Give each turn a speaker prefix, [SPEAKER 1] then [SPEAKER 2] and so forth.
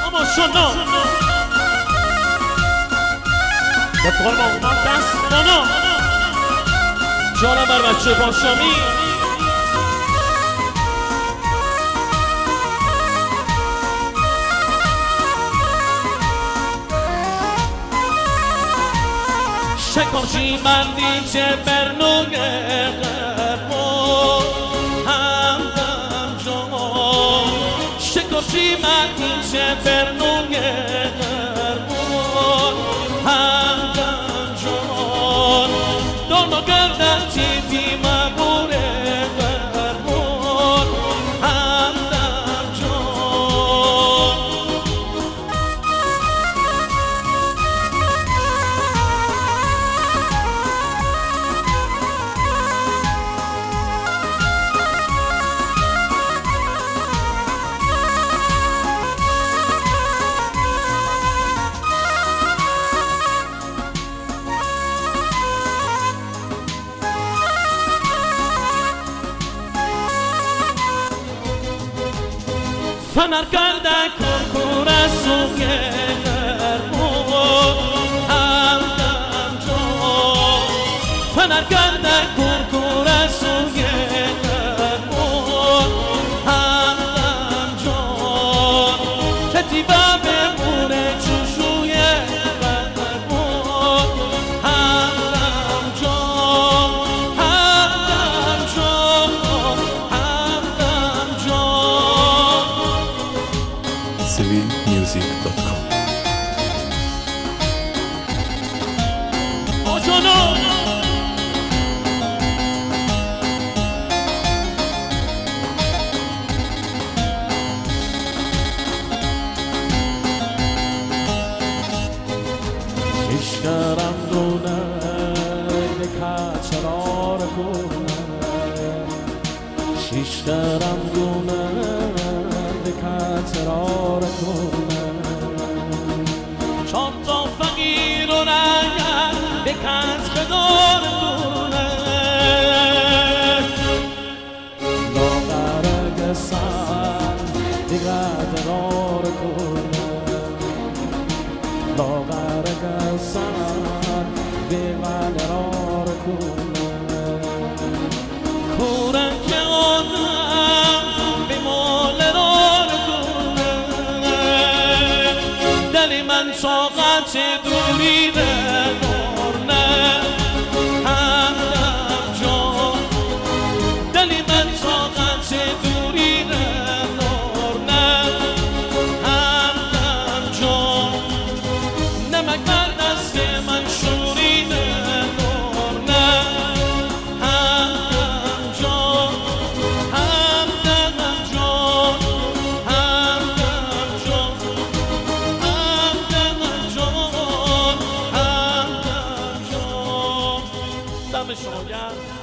[SPEAKER 1] اما شنا به قربان اومد دست بانا جانم بر بچه باشامی شکارچی مندی چه برنوگه قربان همدم جان شکارچی مندی چه برنوگه قربان همدم جان دارما گردن چیتی مبوره قربان همدم جان فنر کرده کنکور سوی قربان همدم جان فنر کرده کنکور سوی قربان همدم جان کتیبه بمونه چوشوی قربان همدم جان همدم جان همدم جان
[SPEAKER 2] civilmusic.com
[SPEAKER 1] آجانا
[SPEAKER 3] Kishkaram dona dekha charar kona Kishkaram dona dekha charar kona
[SPEAKER 1] چون تا فقیر و رنگر به کس بدار کنه
[SPEAKER 3] لاغر گسان دیگرار کنا لاغر گسان دیگرار کنا
[SPEAKER 1] کورن که آدم به مال رار کنه دلی من طاقت دوری ندارم همدم جان دلی من طاقت دوری ندارم همدم جان نمک بر دست من شوری ندارم همدم جان همدم جان همدم جان همدم جان همدم جان دم شما گرم